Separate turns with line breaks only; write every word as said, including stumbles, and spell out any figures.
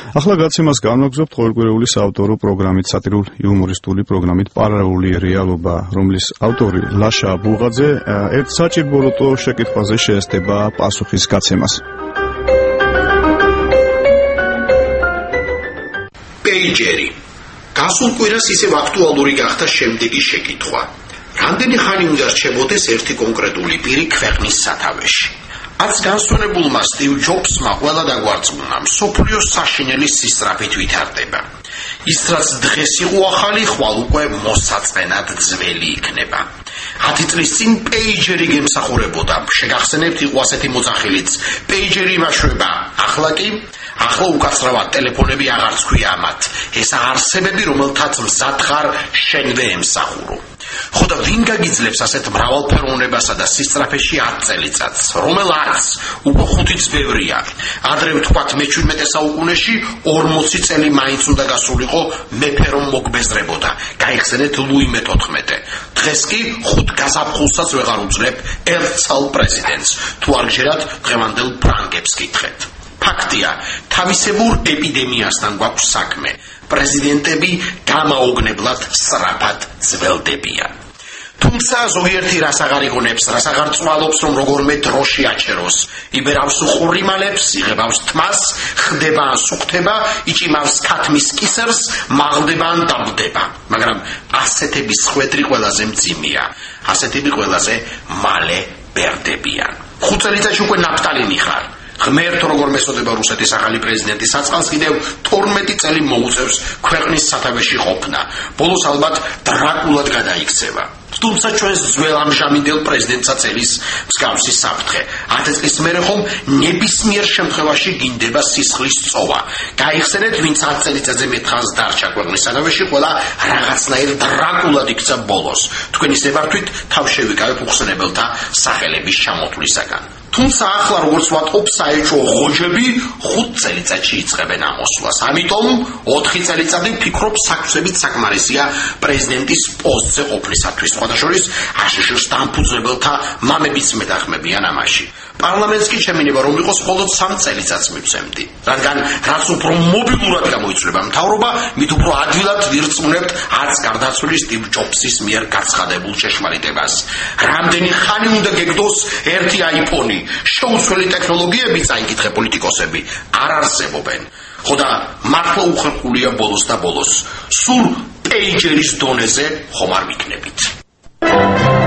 ახლა გაცემას განვაგრძობთ ყოველკვირეული საავტორო პროგრამით, სატირულ-იუმორისტული პროგრამით პარალელური რეალობა, რომლის ავტორი ლაშა ბულღაძე ერთ საჭირბოროტო შეკითხვაზე შეესწება პასუხის გაცემას.
პეიჯერი. გასულ კვირას ისევ აქტუალური გახდა შემდეგი შეკითხვა. რამდენი ხანი უნდა რჩებოდეს ერთი კონკრეტული პირი ქვეყნის სათავეში? აც განსვენებულმა სტივ ჯობსმა ყველა დაგვარწმუნა, მსოფლიოს საშინელი სისწრაფით ვითარდება. ის რაც დღეს იყო ახალი, ხვალ უკვე მოსაწყენად ძველი იქნება. ათი წლის წინ პეიჯერი გემსახურებოდა. შეგახსენებთ, იყო ასეთი მოძახილიც. პეიჯერი იმაშვება. ახლა კი ახლა უკაცრავად ტელეფონები აღარც ქვია ამათ. ეს არსებები, რომელთაც მზად ხარ შენვე ემსახურო. ხო და ვინ გაგიძლებს ასეთ მრავალფეროვნებასა და სისწრაფეში ათ წელიწადს, რომელ ათს უკვე ხუთიც ბევრია. ადრე ვთქვათ მეჩვიდმეტე საუკუნეში ორმოცი წელი მაინც უნდა გასულიყო მეფე რომ მოგბეზრებოდა. გაიხსენეთ ლუი მეთოთხმეტე. დღეს კი ხუთ გაზაფხულსაც ვეღარ უძლებ ერთსალ პრეზიდენტს. თუ არ გჯერათ დღევანდელ ფრანგებს კითხეთ. ფაქტია, თავისებურ ეპიდემიასთან გვაქვს საქმე. პრეზიდენტები გამაოგნებლად სწრაფად ძველდებიან. თუმცა ზოგიერთი რას აღარ იგონებს, რას აღარ წვალობს, რომ როგორმე დროში აჩეროს. იბერავს უყურიმალებს, იღებავს თმას, ხდება ან სუქდება, იჭიმავს ქათმის კისერს, მაღლდება ან დაბლდება. მაგრამ ასეთების ხვედრი ყველაზე მძიმეა. ასეთები ყველაზე მალე ბერდებიან. ხუთ წელიწადში უკვე ნაფტალინი ხარ. ღმერთ როგორ მესოდება რუსეთის ახალი პრეზიდენტი, საწყალს კიდევ თორმეტი წელი მოუწევს ქვეყნის სათავეში ყოფნა. ბოლოს ალბათ დრაკულად გადაიქცევა. თუმცა ჩვენს ძველ ამჟამინდელ პრეზიდენტსაც ელის მსგავსი საფრთხე. ათი წლის მერე ხომ ნებისმიერ შემთხვევაში გინდება სისხლის წოვა. გაიხსენეთ, ვინც ათ წელიწადზე მეტ ხანს დარჩა ქვეყნის სათავეში, ყველა რაღაცნაირ დრაკულად იქცა ბოლოს. თქვენ ისე ვართვით თავ შევიკავებ უხსენებელთა სახელების ჩამოთვლისაგან. თუმცა ახლა როგორც ვატყობ, საეჭვო ღოჯები ხუთ წელიწადში იწყებენ ამოსვლას. ამიტომ ოთხი წელიწადი ვფიქრობ საქმეებით საკმარისია პრეზიდენტის პოსტზე ყოფნისათვის. სხვადასხვა აშშ-ს დამფუძნებელთა მამებიც მეტახმებიან ამაში. პარლამენტს კი შემინება რომ იყოს მხოლოდ სამ წელიწადს მივცემდი. რადგან რაც უფრო მობილურად გამოიცვლება მთავრობა, მით უფრო ადვილად ვირწმუნებთ არც გარდაცვლილი სტივ ჯობსის მიერ გაცხადებულ ჭეშმარიტებას. რამდენი ხანი უნდა გეგდოს ერთი აიფონი? შეუცვლელი ტექნოლოგიები, წაიკითხე პოლიტიკოსები, არ არსებობენ. ხო და მართლა უხერხულია ბოლოს და ბოლოს. სულ პეიჯერის დონეზე ხომ არ ვიქნებით.